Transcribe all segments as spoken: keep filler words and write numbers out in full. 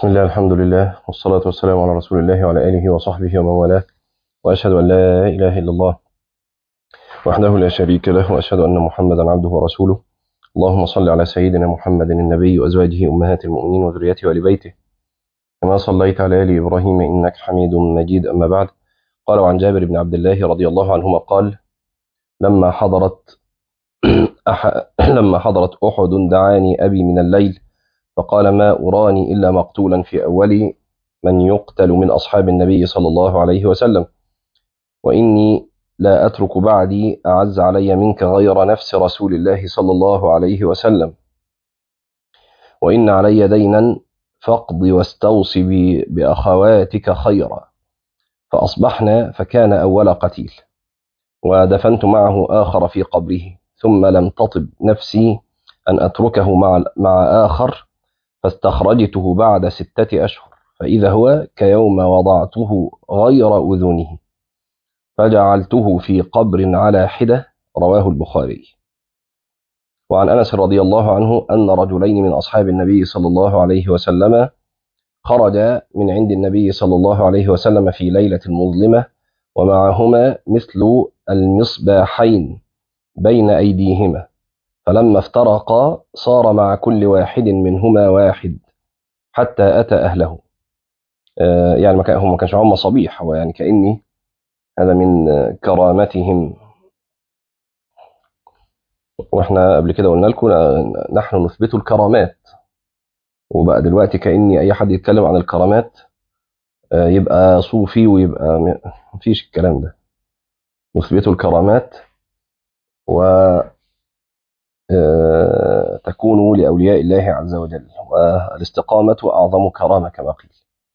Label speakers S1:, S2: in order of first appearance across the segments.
S1: بسم الله الحمد لله والصلاة والسلام على رسول الله وعلى آله وصحبه ومن والاه، وأشهد أن لا إله إلا الله وحده لا شريك له، وأشهد أن محمدا عبده ورسوله. اللهم صل على سيدنا محمد النبي وأزواجه أمهات المؤمنين وذريته وآل بيته كما صليت على آل إبراهيم إنك حميد مجيد. أما بعد، قال عن جابر بن عبد الله رضي الله عنهما قال: لما حضرت أح... لما حضرت أحد دعاني أبي من الليل فقال: ما أراني إلا مقتولا في أول من يقتل من أصحاب النبي صلى الله عليه وسلم، وإني لا أترك بعدي أعز علي منك غير نفس رسول الله صلى الله عليه وسلم، وإن علي دينا فاقض واستوص بأخواتك خيرا. فأصبحنا فكان أول قتيل، ودفنت معه آخر في قبره، ثم لم تطب نفسي أن أتركه مع, مع آخر، فاستخرجته بعد ستة أشهر فإذا هو كيوم وضعته غير أذنه، فجعلته في قبر على حدة. رواه البخاري. وعن أنس رضي الله عنه أن رجلين من أصحاب النبي صلى الله عليه وسلم خرجا من عند النبي صلى الله عليه وسلم في ليلة مظلمة، ومعهما مثل المصباحين بين أيديهما، فلما افترقا صار مع كل واحد منهما واحد حتى أتى أهله. آه يعني ما كان هم ما كانش معهم مصابيح، هو يعني كأني هذا من كرامتهم. واحنا قبل كده قلنا لكم نحن نثبت الكرامات، وبقى دلوقتي كأني أي حد يتكلم عن الكرامات آه يبقى صوفي، ويبقى مفيش الكلام ده. نثبت الكرامات و تكون لأولياء الله عز وجل، والاستقامة أعظم كرامة كما قيل.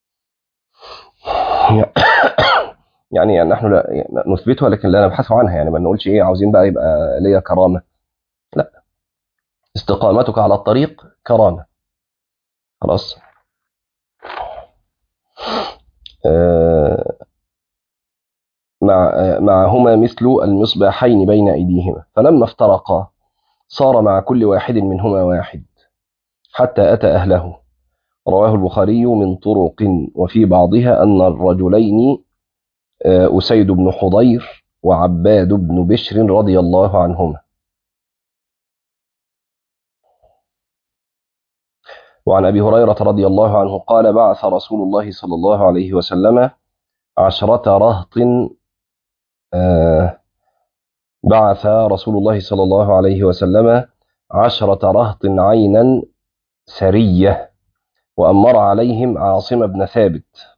S1: يعني نحن لا نثبتها لكن لا نبحث عنها، يعني ما نقولش ايه عاوزين بقى يبقى ليا كرامة، لا، استقامتك على الطريق كرامة. خلاص. آه مع معهما مثل المصباحين بين أيديهما، فلما افترقا صار مع كل واحد منهما واحد حتى أتى أهله. رواه البخاري من طرق، وفي بعضها أن الرجلين أسيد بن حضير وعباد بن بشر رضي الله عنهما. وعن أبي هريرة رضي الله عنه قال: بعث رسول الله صلى الله عليه وسلم عشرة رهط آه بعث رسول الله صلى الله عليه وسلم عشرة رهط عينا سرية، وأمر عليهم عاصم بن ثابت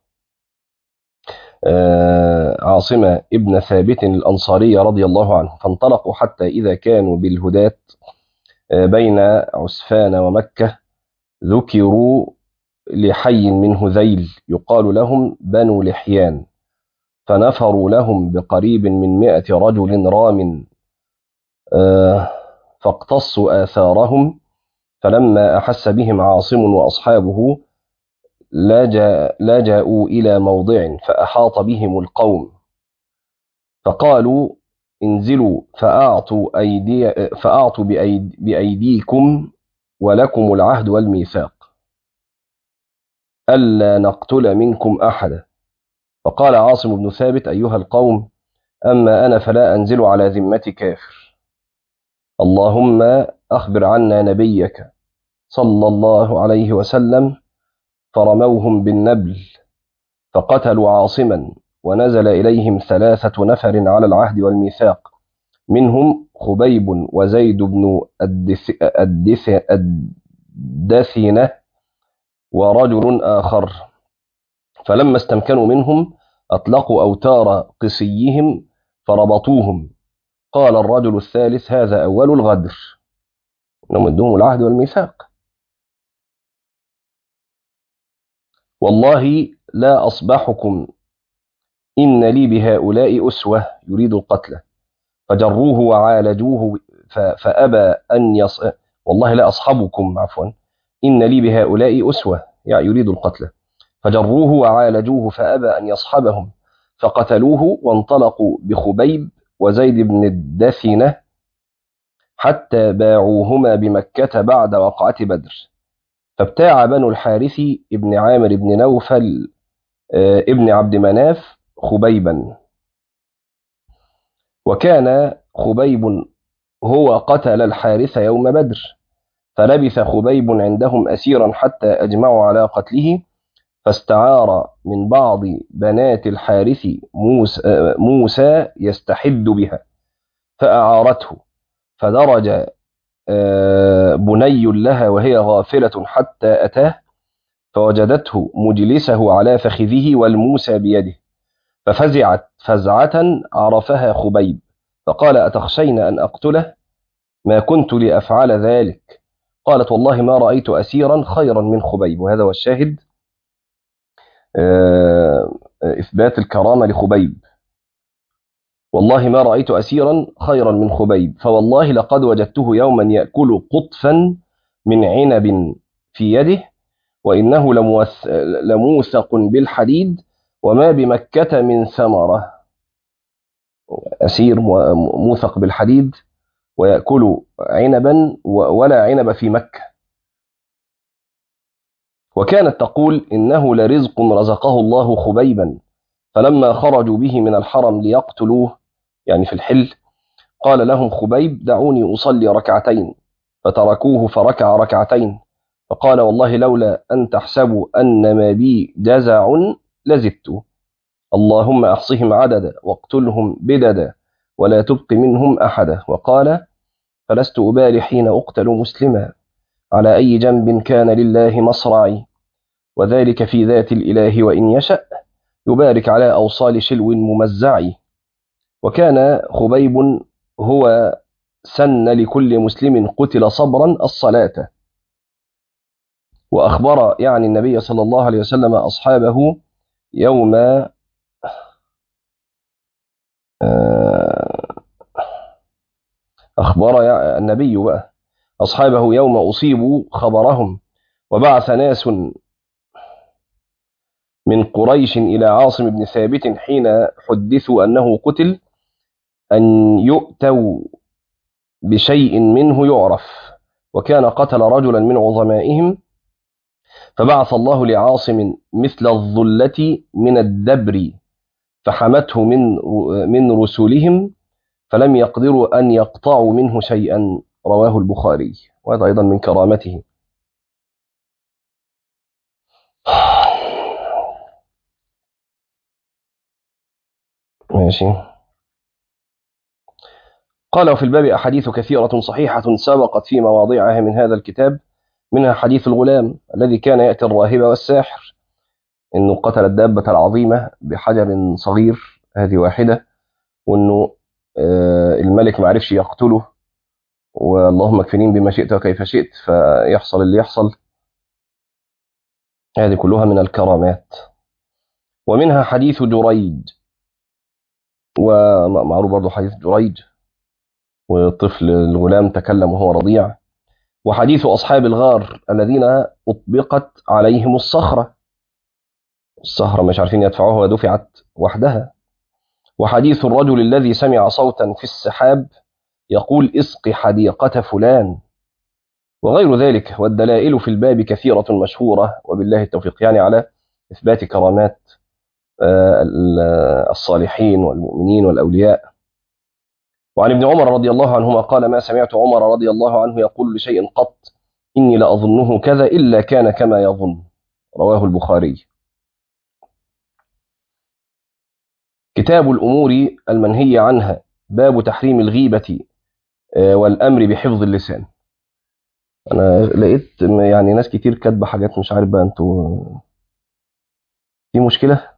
S1: آه عاصم ابن ثابت الأنصاري رضي الله عنه، فانطلقوا حتى إذا كانوا بالهداة آه بين عسفان ومكة ذكروا لحي من هذيل يقال لهم بنو لحيان، فنفروا لهم بقريب من مئة رجل رام آه فاقتصوا آثارهم، فلما أحس بهم عاصم وأصحابه لجأ لجأوا إلى موضع فأحاط بهم القوم، فقالوا: انزلوا فأعطوا, أيدي فأعطوا بأيدي بأيديكم ولكم العهد والميثاق ألا نقتل منكم أحدا. فقال عاصم بن ثابت: أيها القوم، أما أنا فلا أنزل على ذمة كافر، اللهم أخبر عنا نبيك صلى الله عليه وسلم. فرموهم بالنبل فقتلوا عاصما، ونزل إليهم ثلاثة نفر على العهد والميثاق، منهم خبيب وزيد بن الدث... الدث... الدثنة ورجل آخر، فلما استمكنوا منهم أطلقوا أوتار قسيهم فربطوهم. قال الرجل الثالث: هذا أول الغدر، إنهم ادوهم العهد والميثاق. والله لا أصبحكم إن لي بهؤلاء أسوة، يريد القتل، فجروه وعالجوه فأبى أن يص... والله لا أصحبكم عفوا إن لي بهؤلاء أسوة، يعني يريد القتل، فجروه وعالجوه فأبى أن يصحبهم، فقتلوه وانطلقوا بخبيب وزيد بن الدثنة حتى باعوهما بمكة بعد وقعة بدر، فابتاع بنو الحارث ابن عامر بن نوفل ابن عبد مناف خبيبا، وكان خبيب هو قتل الحارث يوم بدر، فلبث خبيب عندهم أسيرا حتى أجمعوا على قتله، فاستعار من بعض بنات الحارث موسى, موسى يستحد بها فأعارته، فدرج بني لها وهي غافلة حتى أتاه، فوجدته مجلسه على فخذه والموسى بيده، ففزعت فزعة عرفها خبيب، فقال: أتخشين أن أقتله؟ ما كنت لأفعل ذلك. قالت: والله ما رأيت أسيرا خيرا من خبيب. وهذا هو الشاهد، إثبات الكرامة لخبيب. والله ما رأيت أسيرا خيرا من خبيب، فوالله لقد وجدته يوما يأكل قطفا من عنب في يده، وإنه لموثق بالحديد، وما بمكة من ثمرة. أسير موثق بالحديد ويأكل عنبا ولا عنب في مكة. وكانت تقول: إنه لرزق رزقه الله خبيبا. فلما خرجوا به من الحرم ليقتلوه، يعني في الحل، قال لهم خبيب: دعوني أصلي ركعتين، فتركوه فركع ركعتين، فقال: والله لولا أن تحسبوا أن ما بي جزع لزدت، اللهم أحصهم عددا واقتلهم بددا ولا تبق منهم أحدا. وقال: فلست أبالي حين أقتل مسلما، على أي جنب كان لله مصرعي، وذلك في ذات الإله، وإن يشأ يبارك على أوصال شلو ممزعي. وكان خبيب هو سن لكل مسلم قتل صبرا الصلاة. وأخبر يعني النبي صلى الله عليه وسلم أصحابه يوم أخبر النبي بقى أصحابه يوم أصيبوا خبرهم، وبعث ناس من قريش إلى عاصم بن ثابت حين حدثوا أنه قتل أن يؤتوا بشيء منه يعرف، وكان قتل رجلا من عظمائهم، فبعث الله لعاصم مثل الظلة من الدبر، فحمته من من رسلهم، فلم يقدروا أن يقطعوا منه شيئا. رواه البخاري. وهذا أيضا من كرامته. ماشي. قال: وفي الباب أحاديث كثيرة صحيحة سبقت في مواضعها من هذا الكتاب، منها حديث الغلام الذي كان يأتي الراهب والساحر، إنه قتل الدابة العظيمة بحجر صغير، هذه واحدة، وإنه الملك ما عرفش يقتله، واللهم اكفنين بما شئت وكيف شئت، فيحصل اللي يحصل. هذه كلها من الكرامات. ومنها حديث جريج، ومعروف برضو حديث جريج، وطفل الغلام تكلم وهو رضيع. وحديث أصحاب الغار الذين أطبقت عليهم الصخرة، الصخرة مش عارفين يدفعوها ودفعت وحدها. وحديث الرجل الذي سمع صوتا في السحاب يقول: اسق حديقة فلان، وغير ذلك. والدلائل في الباب كثيرة مشهورة، وبالله التوفيق، يعني على إثبات كرامات الصالحين والمؤمنين والأولياء. وعن ابن عمر رضي الله عنهما قال: ما سمعت عمر رضي الله عنه يقول لشيء قط إني لأظنه كذا إلا كان كما يظن. رواه البخاري. كتاب الأمور المنهي عنها، باب تحريم الغيبة والأمر بحفظ اللسان. أنا لقيت يعني ناس كتير كاتبة حاجات، مش عارف بقى أنتوا في مشكلة.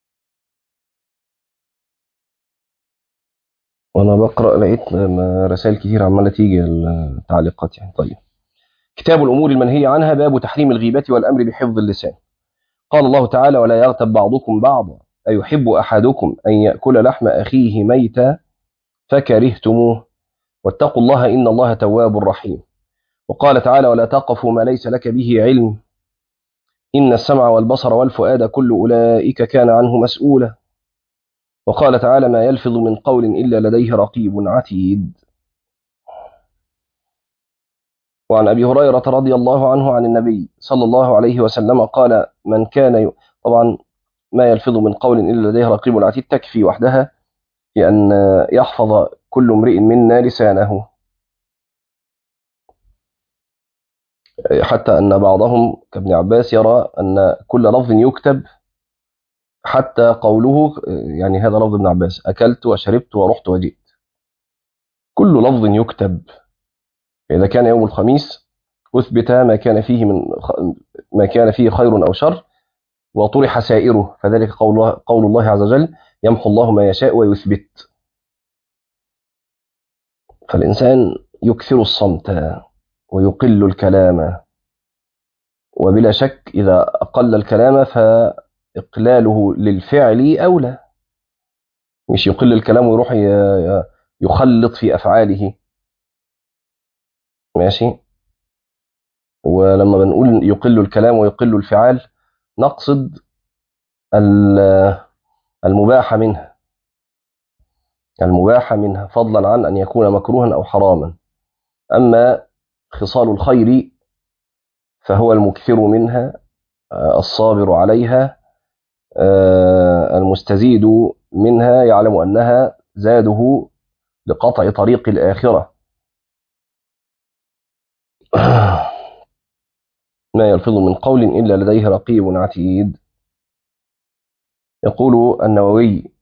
S1: وأنا بقرأ لقيت رسائل كتير عمالة تيجي التعليقات يعني. طيب، كتاب الأمور المنهي عنها، باب تحريم الغيبة والأمر بحفظ اللسان. قال الله تعالى: ولا يغتب بعضكم بعضا أيحب أحدكم أن يأكل لحم أخيه ميتا فكرهتموه واتقوا الله إن الله تواب رحيم. وقال تعالى: ولا تقف ما ليس لك به علم إن السمع والبصر والفؤاد كل أولئك كان عنه مسؤولا. وقال تعالى: ما يلفظ من قول إلا لديه رقيب عتيد. وعن أبي هريرة رضي الله عنه عن النبي صلى الله عليه وسلم قال: من كان ي... طبعا ما يلفظ من قول إلا لديه رقيب عتيد تكفي وحدها في أن يحفظ كل امرئ منا لسانه، حتى أن بعضهم كابن عباس يرى أن كل لفظ يكتب، حتى قوله، يعني هذا لفظ ابن عباس: أكلت وشربت ورحت وجئت، كل لفظ يكتب. إذا كان يوم الخميس أثبت ما كان فيه من ما كان فيه خير أو شر وطرح سائره، فذلك قول الله, قول الله عز وجل: يمحو الله ما يشاء ويثبت. فالإنسان يكثر الصمت ويقل الكلام، وبلا شك إذا أقل الكلام فإقلاله للفعل أولى، مش يقل الكلام ويروح يخلط في أفعاله. ماشي. ولما بنقول يقل الكلام ويقل الفعال نقصد المباح منها، المباح منها فضلا عن أن يكون مكروها أو حراما. أما خصال الخير فهو المكثر منها، الصابر عليها، المستزيد منها يعلم أنها زاده لقطع طريق الآخرة. ما يلفظ من قول إلا لديه رقيب عتيد. يقول النووي: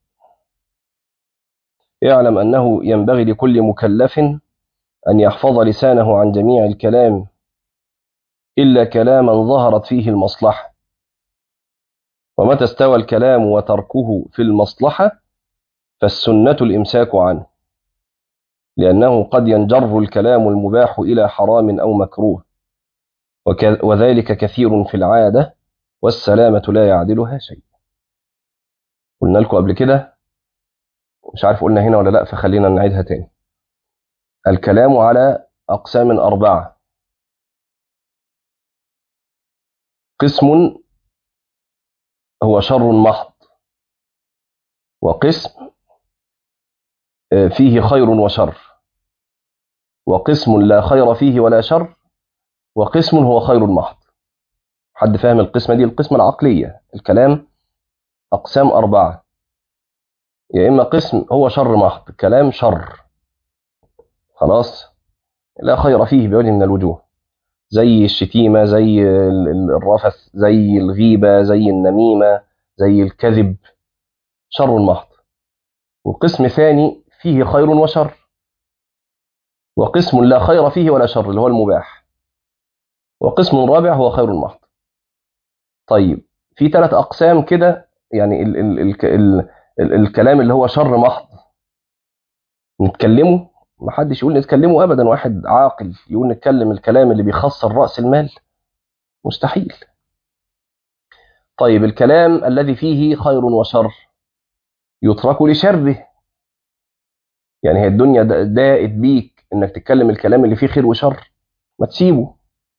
S1: يعلم أنه ينبغي لكل مكلف أن يحفظ لسانه عن جميع الكلام إلا كلاما ظهرت فيه المصلحة، ومتى استوى الكلام وتركه في المصلحة فالسنة الإمساك عنه، لأنه قد ينجر الكلام المباح إلى حرام أو مكروه، وذلك كثير في العادة، والسلامة لا يعدلها شيء. قلنا لكم قبل كده، مش عارف قلنا هنا ولا لا، فخلينا نعيدها تاني. الكلام على أقسام أربعة: قسم هو شر محض، وقسم فيه خير وشر، وقسم لا خير فيه ولا شر، وقسم هو خير محض. حد فاهم القسمة دي؟ القسمة العقلية. الكلام أقسام أربعة: يا إما قسم هو شر محض، كلام شر خلاص لا خير فيه بوجه من الوجوه، زي الشتيمة، زي الرفث، زي الغيبة، زي النميمة، زي الكذب، شر محض. وقسم ثاني فيه خير وشر، وقسم لا خير فيه ولا شر اللي هو المباح، وقسم رابع هو خير محض. طيب في ثلاث أقسام كده، يعني ال ال ال ال ال الكلام اللي هو شر محض نتكلمه، ما حدش يقول نتكلمه أبدا، واحد عاقل يقول نتكلم الكلام اللي بيخسر رأس المال؟ مستحيل. طيب الكلام الذي فيه خير وشر يترك لشره، يعني هي الدنيا داءت بيك انك تتكلم الكلام اللي فيه خير وشر، ما تسيبه.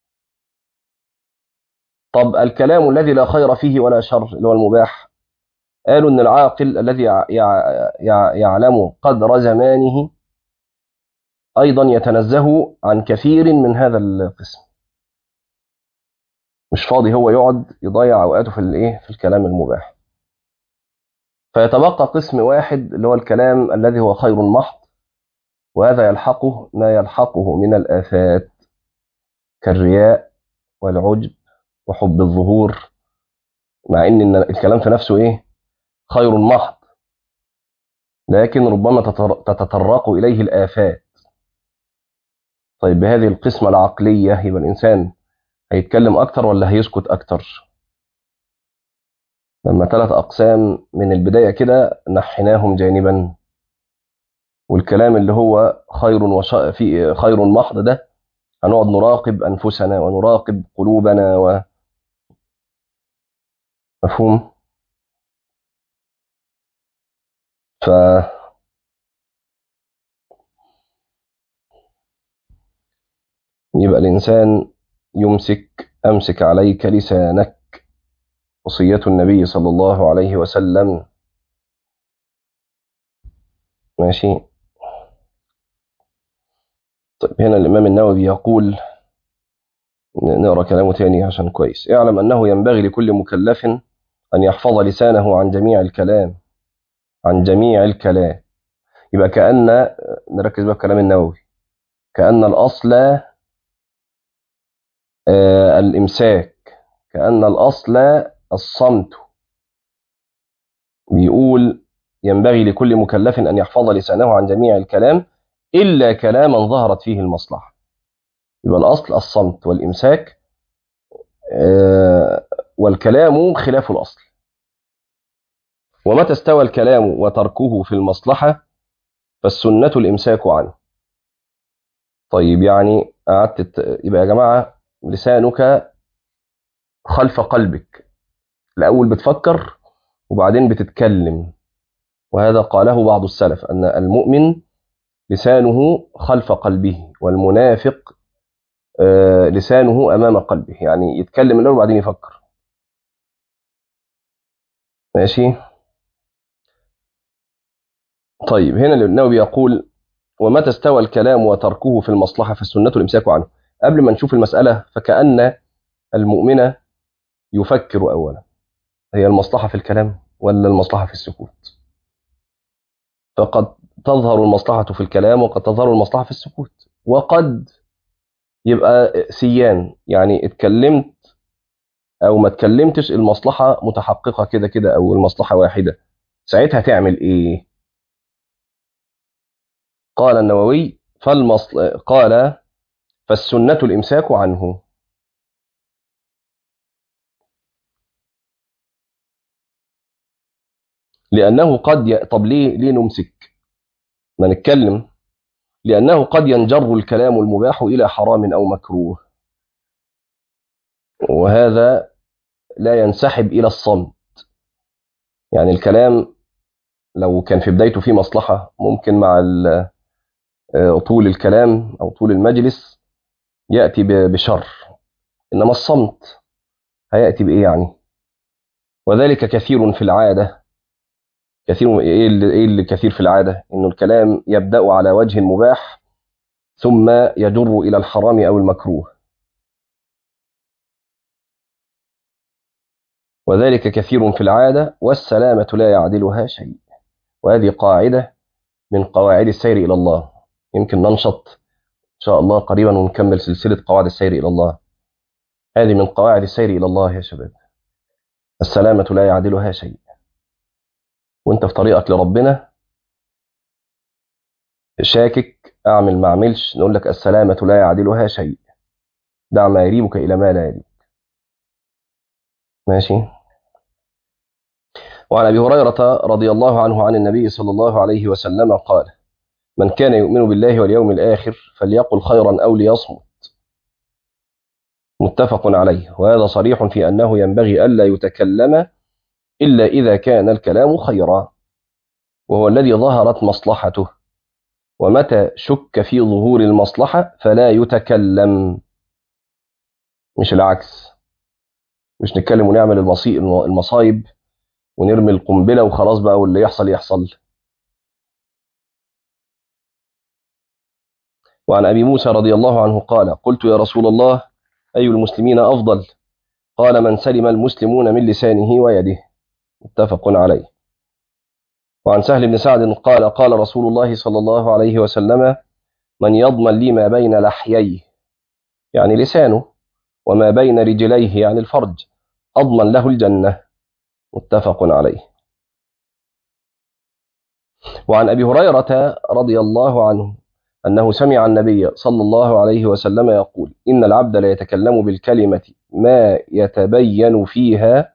S1: طب الكلام الذي لا خير فيه ولا شر اللي هو المباح، قالوا ان العاقل الذي يعلم قدر زمانه ايضا يتنزه عن كثير من هذا القسم، مش فاضي هو يقعد يضيع اوقاته في الايه، في الكلام المباح. فيتبقى قسم واحد اللي هو الكلام الذي هو خير محض، وهذا يلحقه ما يلحقه من الآفات كالرياء والعجب وحب الظهور، مع ان الكلام في نفسه ايه، خير محض، لكن ربما تتطرق اليه الآفات. طيب بهذه القسمة العقلية يبقى الإنسان هيتكلم أكتر ولا هيسكت أكتر؟ لما ثلاث أقسام من البداية كده نحيناهم جانبا، والكلام اللي هو خير وش... في خير محض ده هنقعد نراقب أنفسنا ونراقب قلوبنا و... مفهوم؟ ف يبقى الإنسان يمسك، أمسك عليك لسانك، وصية النبي صلى الله عليه وسلم. ماشي. طيب هنا الإمام النووي يقول: نقرأ كلامه تاني عشان كويس. اعلم أنه ينبغي لكل مكلف أن يحفظ لسانه عن جميع الكلام، عن جميع الكلام. يبقى كأن، نركز بقى في كلام النووي، كأن الأصل آه الإمساك، كأن الأصل الصمت. بيقول ينبغي لكل مكلف أن يحفظ لسانه عن جميع الكلام إلا كلاما ظهرت فيه المصلحة. يبقى الأصل الصمت والإمساك، آه والكلام خلاف الأصل. ومتى استوى الكلام وتركه في المصلحة فالسنة الإمساك عنه. طيب يعني قعدت ت- يبقى يا جماعة لسانك خلف قلبك، الأول بتفكر وبعدين بتتكلم. وهذا قاله بعض السلف أن المؤمن لسانه خلف قلبه، والمنافق آه، لسانه أمام قلبه، يعني يتكلم الأول وبعدين يفكر. ماشي. طيب هنا النووي يقول ومتى استوى الكلام وتركه في المصلحة فالسنة الإمساك عنه. قبل ما نشوف المسألة، فكأن المؤمن يفكر أولا، هي المصلحة في الكلام ولا المصلحة في السكوت؟ فقد تظهر المصلحة في الكلام وقد تظهر المصلحة في السكوت، وقد يبقى سيان، يعني اتكلمت أو ما اتكلمتش المصلحة متحققة كده كده أو المصلحة واحدة. ساعتها تعمل إيه؟ قال النووي فالمصل... قال فالسنة الإمساك عنه. لأنه قد ي... طب ليه ليه نمسك ما نتكلم؟ لأنه قد ينجر الكلام المباح إلى حرام أو مكروه، وهذا لا ينسحب إلى الصمت. يعني الكلام لو كان في بدايته فيه مصلحة ممكن مع ال- آه، طول الكلام أو طول المجلس يأتي ب- بشر، إنما الصمت هيأتي بإيه يعني؟ وذلك كثير في العادة. كثير إيه اللي, إيه اللي كثير في العادة؟ إنه الكلام يبدأ على وجه مباح ثم يجر إلى الحرام أو المكروه. وذلك كثير في العادة والسلامة لا يعدلها شيء. وهذه قاعدة من قواعد السير إلى الله. يمكن ننشط إن شاء الله قريبا ونكمل سلسلة قواعد السير إلى الله. هذه من قواعد السير إلى الله يا شباب. السلامة لا يعدلها شيء. وانت في طريقك لربنا شاكك أعمل ما أعملش، نقول لك السلامة لا يعدلها شيء، دع ما يريبك إلى ما لا يريب. ماشي. وعن أبي هريرة رضي الله عنه عن النبي صلى الله عليه وسلم قال من كان يؤمن بالله واليوم الآخر فليقل خيرا أو ليصمت. متفق عليه. وهذا صريح في أنه ينبغي ألا يتكلم إلا إذا كان الكلام خيرا، وهو الذي ظهرت مصلحته. ومتى شك في ظهور المصلحة فلا يتكلم، مش العكس. مش نتكلم ونعمل المصي- المصايب ونرمي القنبلة وخلاص بقى واللي يحصل يحصل. وعن أبي موسى رضي الله عنه قال قلت يا رسول الله أي المسلمين أفضل؟ قال من سلم المسلمون من لسانه ويده. متفق عليه. وعن سهل بن سعد قال قال رسول الله صلى الله عليه وسلم من يضمن لي ما بين لحييه يعني لسانه وما بين رجليه يعني الفرج أضمن له الجنة. متفق عليه. وعن أبي هريرة رضي الله عنه أنه سمع النبي صلى الله عليه وسلم يقول إن العبد لا يتكلم بالكلمة ما يتبين فيها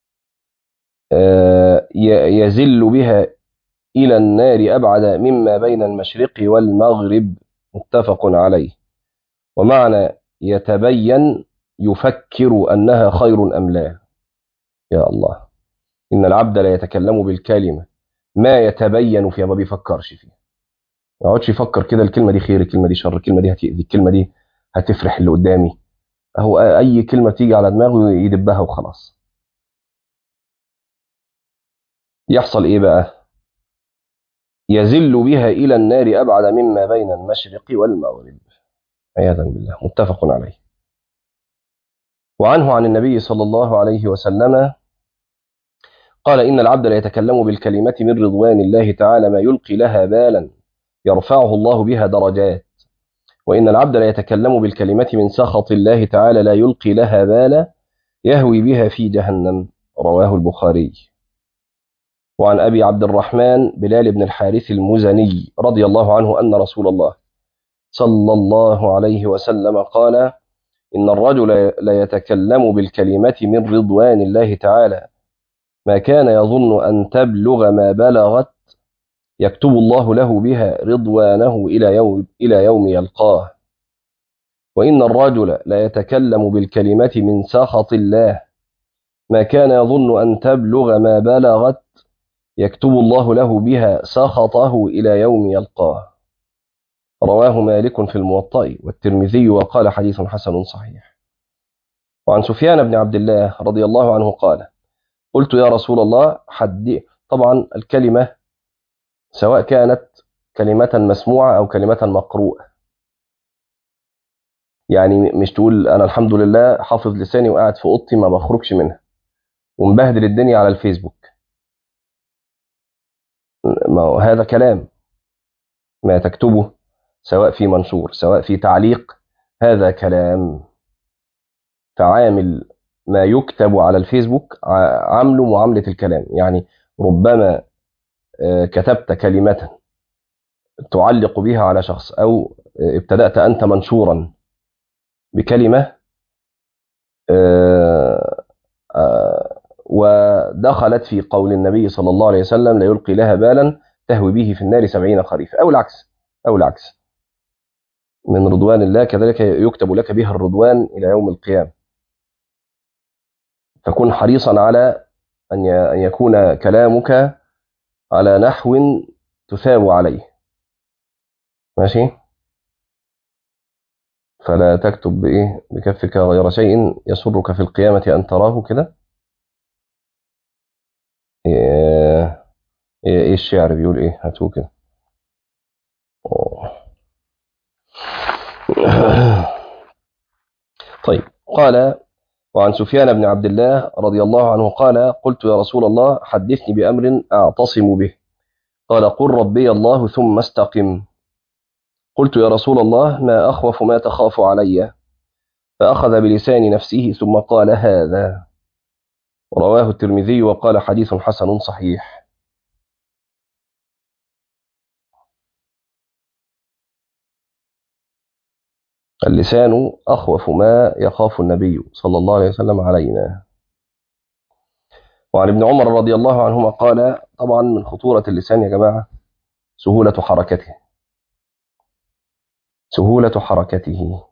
S1: آه، ي- يزل بها إلى النار أبعد مما بين المشرق والمغرب. متفق عليه. ومعنى يتبين يفكر أنها خير أم لا. يا الله. إن العبد لا يتكلم بالكلمة ما يتبين فيها، ما بيفكرش فيها، ما يقعدش يفكر كده الكلمة دي خير، الكلمة دي شر، الكلمة دي هتأذي، الكلمة دي هتفرح اللي قدامي. أهو أي كلمة تيجي على دماغه يدبها وخلاص. يحصل إيه بقى؟ يزل بها إلى النار أبعد مما بين المشرق والمغرب. عياذا بالله. متفق عليه. وعنه عن النبي صلى الله عليه وسلم قال إن العبد لا يتكلم بالكلمة من رضوان الله تعالى ما يلقي لها بالا يرفعه الله بها درجات، وإن العبد لا يتكلم بالكلمة من سخط الله تعالى لا يلقي لها بالا يهوي بها في جهنم. رواه البخاري. وعن أبي عبد الرحمن بلال بن الحارث المزني رضي الله عنه أن رسول الله صلى الله عليه وسلم قال إن الرجل لا يتكلم بالكلمة من رضوان الله تعالى ما كان يظن أن تبلغ ما بلغت يكتب الله له بها رضوانه إلى يوم, إلى يوم يلقاه. وإن الرجل لا يتكلم بالكلمة من سخط الله ما كان يظن أن تبلغ ما بلغت يكتب الله له بها سخطه إلى يوم يلقاه. رواه مالك في الموطأ والترمذي وقال حديث حسن صحيح. وعن سفيان بن عبد الله رضي الله عنه قال قلت يا رسول الله حد. طبعا الكلمة سواء كانت كلمة مسموعة أو كلمة مقروءة، يعني مش تقول أنا الحمد لله حافظ لساني وقاعد في أوضتي ما بخرجش منها ومبهدل الدنيا على الفيسبوك، ما هو هذا كلام. ما تكتبه سواء في منشور سواء في تعليق هذا كلام. فعامل ما يكتب على الفيسبوك عامله معاملة الكلام، يعني ربما كتبت كلمة تعلق بها على شخص أو ابتدأت أنت منشورا بكلمة ودخلت في قول النبي صلى الله عليه وسلم لا يلقي لها بالا تهوي به في النار سبعين خريف، أو العكس أو العكس من رضوان الله كذلك يكتب لك بها الرضوان إلى يوم القيامة. فكن حريصا على أن يكون كلامك على نحو تثاب عليه، ماشي. فلا تكتب بإيه بكفك غير شيء يسرك في القيامة أن تراه كده. إيه, إيه الشعر بيقول إيه؟ هاتوه كده. طيب. قال وعن سفيان بن عبد الله رضي الله عنه قال قلت يا رسول الله حدثني بأمر أعتصم به. قال قل ربي الله ثم استقم. قلت يا رسول الله ما أخوف ما تخاف علي؟ فأخذ بلسان نفسه ثم قال هذا. رواه الترمذي وقال حديث حسن صحيح. اللسان أخوف ما يخاف النبي صلى الله عليه وسلم علينا. وعن ابن عمر رضي الله عنهما قال طبعا من خطورة اللسان يا جماعة سهولة حركته سهولة حركته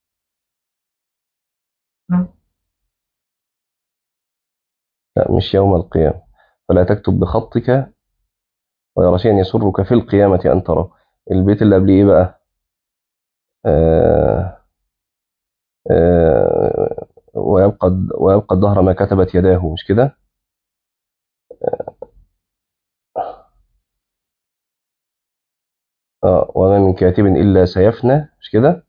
S1: لا مش يوم القيامة. فلا تكتب بخطك ويرى شيئا يسرك في القيامة أن ترى. البيت اللي قبليه إيه بقى؟ آه آه ويبقى ويبقى الدهر ما كتبت يداه، مش كده؟ آه وما من كاتب إلا سيفنى، مش كده؟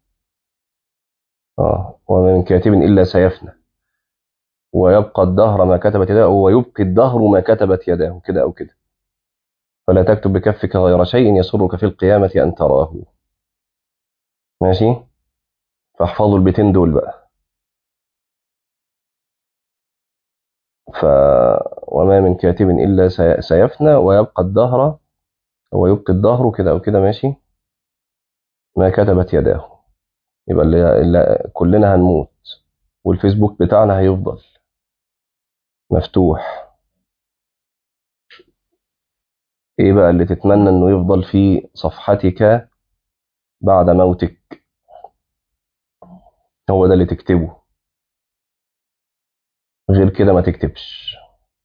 S1: آه وما من كاتب إلا سيفنى ويبقى الدهر ما كتبت يداه ويبقي الدهر ما كتبت يداه، كده أو كده. فلا تكتب بكفك غير شيء يسرك في القيامة أن تراه، ماشي. فاحفظوا البيتين دول بقى. ف وما من كاتب إلا سيفنى ويبقى الدهر ويبقي الدهر كده أو كده، ماشي، ما كتبت يداه. يبقى اللي, اللي كلنا هنموت والفيسبوك بتاعنا هيفضل مفتوح. ايه بقى اللي تتمنى انه يفضل في صفحتك بعد موتك؟ هو ده اللي تكتبه، غير كده ما تكتبش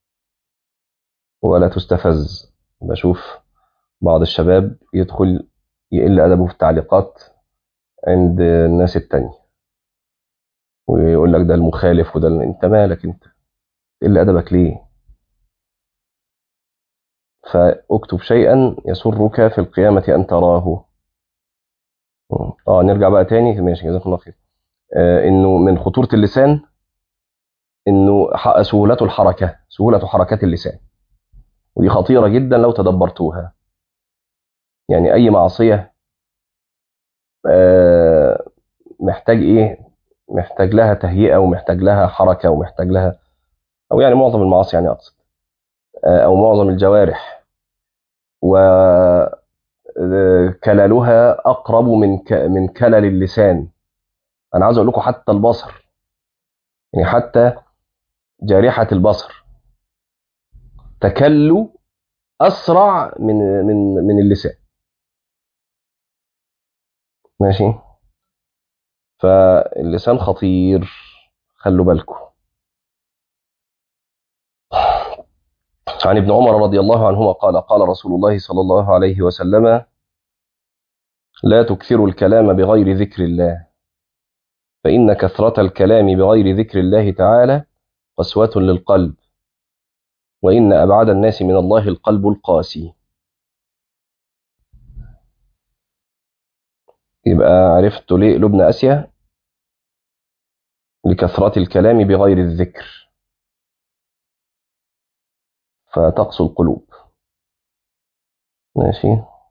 S1: ولا تستفز. بشوف بعض الشباب يدخل يقل أدبه في التعليقات عند الناس التانية ويقول لك ده المخالف وده ال- انت مالك انت؟ تقل أدبك ليه؟ فاكتب شيئا يسرك في القيامة أن تراه. اه نرجع بقى تاني، ماشي، جزاك الله خير. آه انه من خطورة اللسان إنه سهولة الحركة، سهولة حركات اللسان، ودي خطيرة جدا لو تدبرتوها. يعني أي معصية محتاج إيه؟ محتاج لها تهيئة، ومحتاج لها حركة، ومحتاج لها، أو يعني معظم المعاصي يعني أقصد، أو معظم الجوارح، وكللها أقرب من من كلل اللسان. أنا عاوز أقول لكم حتى البصر، يعني حتى جارحة البصر تكل أسرع من من من اللسان. ماشي، فاللسان خطير، خلوا بالكم. عن ابن عمر رضي الله عنهما قال قال رسول الله صلى الله عليه وسلم: لا تكثروا الكلام بغير ذكر الله، فإن كثرة الكلام بغير ذكر الله تعالى قسوة للقلب، وإن أبعد الناس من الله القلب القاسي. يبقى عرفت ليه لبن أسيا؟ لكثرة الكلام بغير الذكر، فتقسو القلوب. ماشي.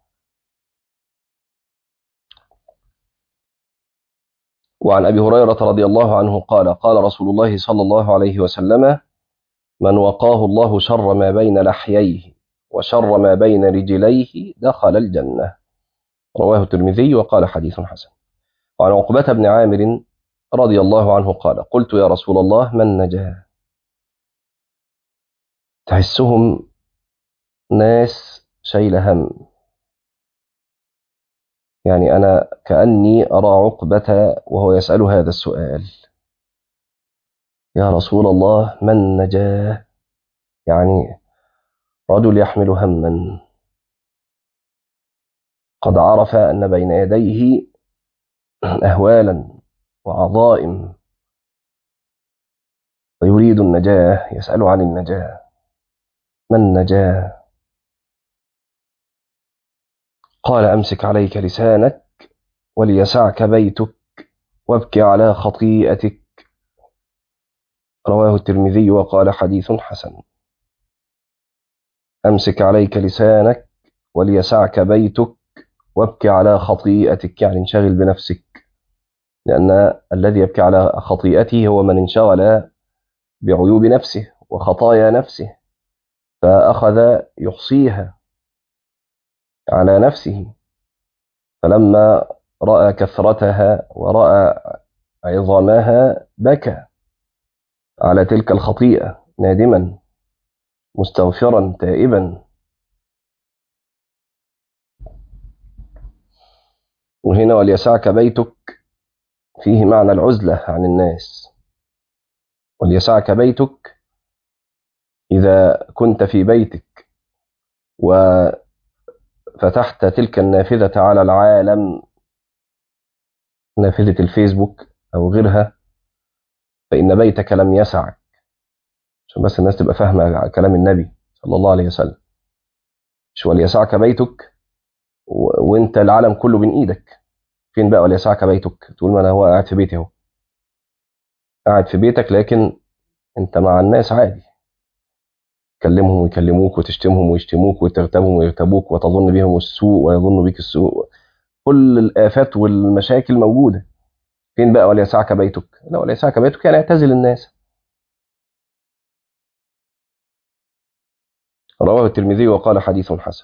S1: وعن أبي هريرة رضي الله عنه قال قال رسول الله صلى الله عليه وسلم: من وقاه الله شر ما بين لحييه وشر ما بين رجليه دخل الجنة. رواه الترمذي وقال حديث حسن. وعن عقبة بن عامر رضي الله عنه قال قلت يا رسول الله من نجا؟ تحسهم ناس شيل هم، يعني أنا كأني أرى عقبة وهو يسأل هذا السؤال: يا رسول الله من نجا؟ يعني رجل يحمل هما، قد عرف أن بين يديه أهوالا وعظائم، ويريد النجاة، يسأل عن النجاة، من نجا؟ قال أمسك عليك لسانك وليسعك بيتك وابكي على خطيئتك. رواه الترمذي وقال حديث حسن. أمسك عليك لسانك وليسعك بيتك وابكي على خطيئتك، يعني انشغل بنفسك، لأن الذي يبكي على خطيئته هو من انشغل بعيوب نفسه وخطايا نفسه، فأخذ يحصيها على نفسه، فلما رأى كثرتها ورأى عظامها بكى على تلك الخطيئة نادما مستغفرا تائبا. وهنا وليسعك بيتك فيه معنى العزلة عن الناس. وليسعك بيتك إذا كنت في بيتك وفتحت تلك النافذة على العالم، نافذة الفيسبوك أو غيرها، فإن بيتك لم يسعك. عشان بس الناس تبقى فاهمة كلام النبي صلى الله عليه وسلم، مش وليسعك بيتك و... وانت العالم كله بين ايدك. فين بقى وليسعك بيتك؟ تقول ما انا هو قاعد في بيتي اهو، قاعد في بيتك لكن انت مع الناس عادي، تكلمهم ويكلموك، وتشتمهم ويشتموك، وتغتابهم ويغتابوك، وتظن بهم السوء ويظن بك السوء. كل الآفات والمشاكل موجودة. فين بقى وليسعك بيتك؟ لا، وليسعك بيتك يعني اعتزل الناس. رواه الترمذي وقال حديث حسن.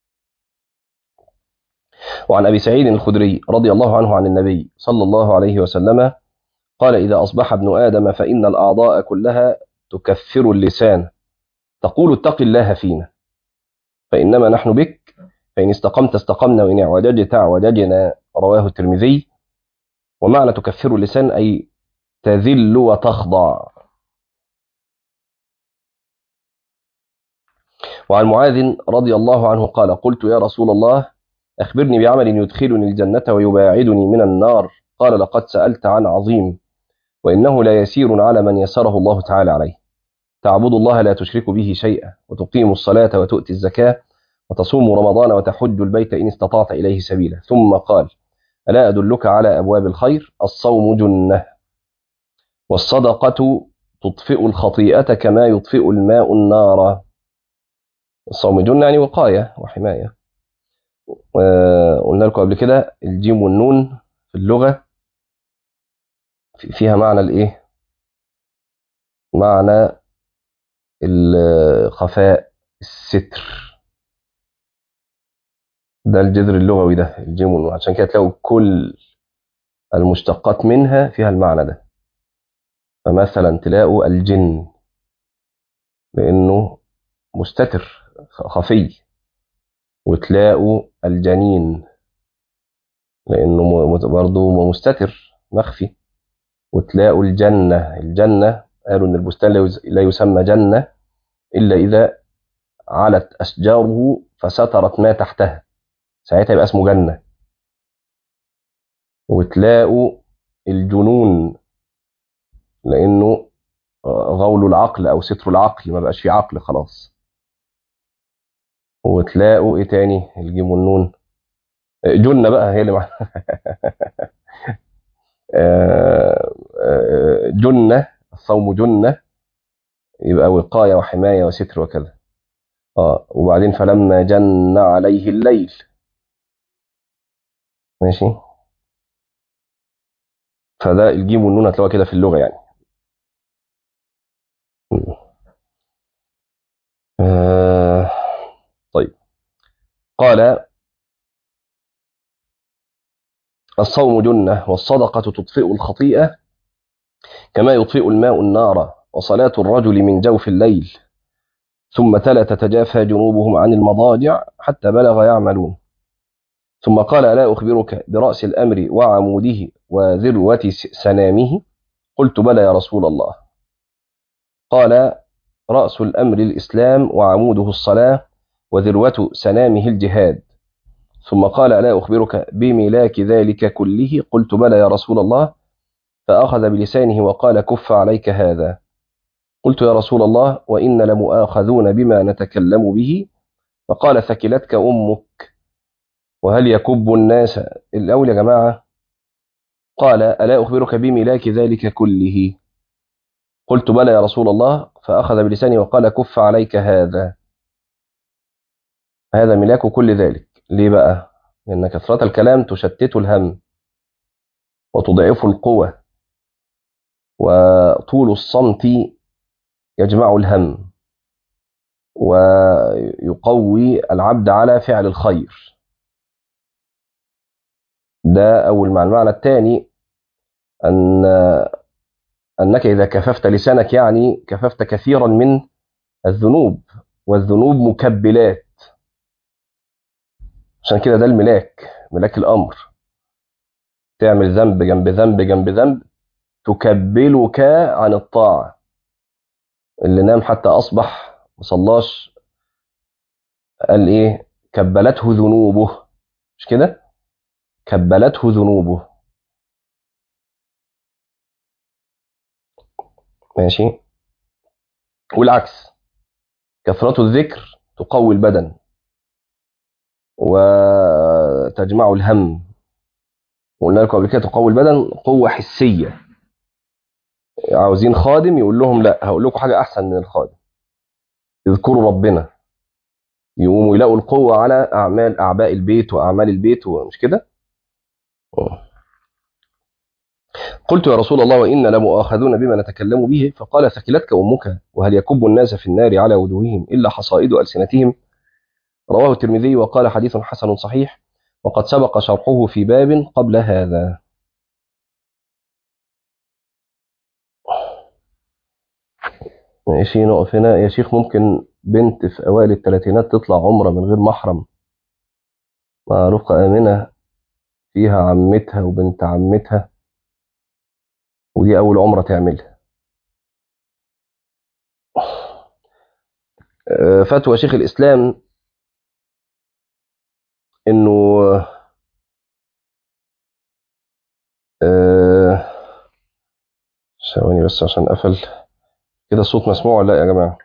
S1: وعن أبي سعيد الخدري رضي الله عنه عن النبي صلى الله عليه وسلم قال إذا أصبح ابن آدم فإن الأعضاء كلها تكفر اللسان تقول اتق الله فينا فإنما نحن بك، فإن استقمت استقمنا وإن اعوججت اعوججنا. رواه الترمذي. ومعنى تكفر اللسان أي تذل وتخضع. وعن معاذ رضي الله عنه قال قلت يا رسول الله أخبرني بعمل يدخلني الجنة ويباعدني من النار. قال لقد سألت عن عظيم، وإنه لا يسير على من يسره الله تعالى عليه: تعبد الله لا تشرك به شيئا، وتقيم الصلاة وتؤتي الزكاة، وتصوم رمضان، وتحج البيت إن استطعت إليه سبيلا. ثم قال: ألا أدلك على أبواب الخير؟ الصوم جنة، والصدقة تطفئ الخطيئة كما يطفئ الماء النار. الصوم جنة يعني وقاية وحماية. وقلنا لكم قبل كده الجيم والنون في اللغة فيها معنى الايه؟ معنى الخفاء، الستر. ده الجذر اللغوي ده الجيم والنون، عشان كده تلاقوا كل المشتقات منها فيها المعنى ده. فمثلا تلاقوا الجن لأنه مستتر خفي، وتلاقوا الجنين لأنه برضه مستتر مخفي، وتلاقوا الجنة. الجنة قالوا إن البستان لا يسمى جنة إلا إذا علت أشجاره فسترت ما تحتها، ساعتها يبقى اسمه جنة. وتلاقوا الجنون لأنه غول العقل أو ستر العقل، ما بقاش فيه عقل خلاص. وتلاقوا إيه تاني؟ الجيم والنون جنة بقى هي اللي مع... جنة، الصوم جنة يبقى وقاية وحماية وستر وكذا. اه وبعدين فلما جن عليه الليل. ماشي. فده الجيم والنون هتلاقوها كده في اللغة يعني. آه طيب. قال الصوم جنة والصدقة تطفئ الخطيئة كما يطفئ الماء النار، وصلاة الرجل من جوف الليل. ثم تلا تتجافى جنوبهم عن المضاجع حتى بلغ يعملون. ثم قال ألا أخبرك برأس الأمر وعموده وذروة سنامه؟ قلت بلى يا رسول الله. قال رأس الأمر الإسلام وعموده الصلاة وذروة سنامه الجهاد. ثم قال ألا أخبرك بملاك ذلك كله؟ قلت بلى يا رسول الله. فأخذ بلسانه وقال كف عليك هذا. قلت يا رسول الله وإن لمؤاخذون بما نتكلم به. فقال ثكلتك أمك وهل يكب الناس الأول يا جماعة. قال ألا أخبرك بملاك ذلك كله؟ قلت بلى يا رسول الله. فأخذ بلسانه وقال كف عليك هذا. هذا ملاك كل ذلك. ليه بقى؟ لأن كثرة الكلام تشتت الهم وتضعف القوة، وطول الصمت يجمع الهم ويقوي العبد على فعل الخير. ده أول معنى. المعنى الثاني أن أنك إذا كففت لسانك يعني كففت كثيرا من الذنوب، والذنوب مكبلات. عشان كده ده الملاك، ملاك الأمر. تعمل ذنب جنب ذنب جنب ذنب تكبلك عن الطاعة. اللي نام حتى أصبح مصلاش قال إيه؟ كبلته ذنوبه. مش كده؟ كبلته ذنوبه. ماشي. والعكس، كثرة الذكر تقوي البدن وتجمع الهم. وقلنا لكم قبل كده تقوي البدن قوة حسية. عاوزين خادم يقول لهم لا، هقول لكم حاجة أحسن من الخادم. يذكروا ربنا يقوموا يلاقوا القوة على أعمال أعباء البيت وأعمال البيت، ومش كده؟ قلت يا رسول الله وإن لمؤاخذون بما نتكلم به. فقال ثكلتك أمك وهل يكب الناس في النار على وجوههم إلا حصائد ألسنتهم؟ رواه الترمذي وقال حديث حسن صحيح، وقد سبق شرحه في باب قبل هذا. ماشي. نقف هنا يا شيخ. ممكن بنت في أوائل الثلاثينات تطلع عمرة من غير محرم مع رفقة آمنة فيها عمتها وبنت عمتها، ودي أول عمرة تعملها؟ فتوى شيخ الإسلام إنه آه، ثواني بس عشان قفل كده. الصوت مسموع ولا لا يا جماعة؟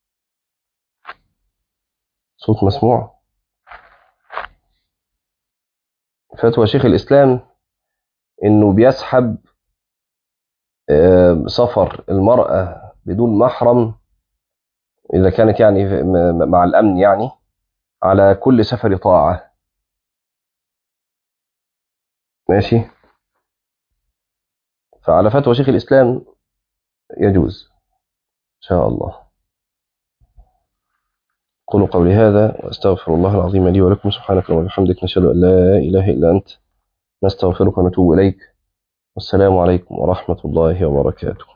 S1: صوت مسموع. فتوى شيخ الإسلام إنه بيسحب سفر المرأة بدون محرم، إذا كانت يعني مع الأمن، يعني على كل سفر طاعة. ماشي. فعلى فتوى شيخ الإسلام يجوز إن شاء الله. قولوا قولي هذا وأستغفر الله العظيم لي ولكم. سبحانك اللهم وبحمدك، نشهد أن لا إله إلا أنت، نستغفرك ونتوب إليك. والسلام عليكم ورحمة الله وبركاته.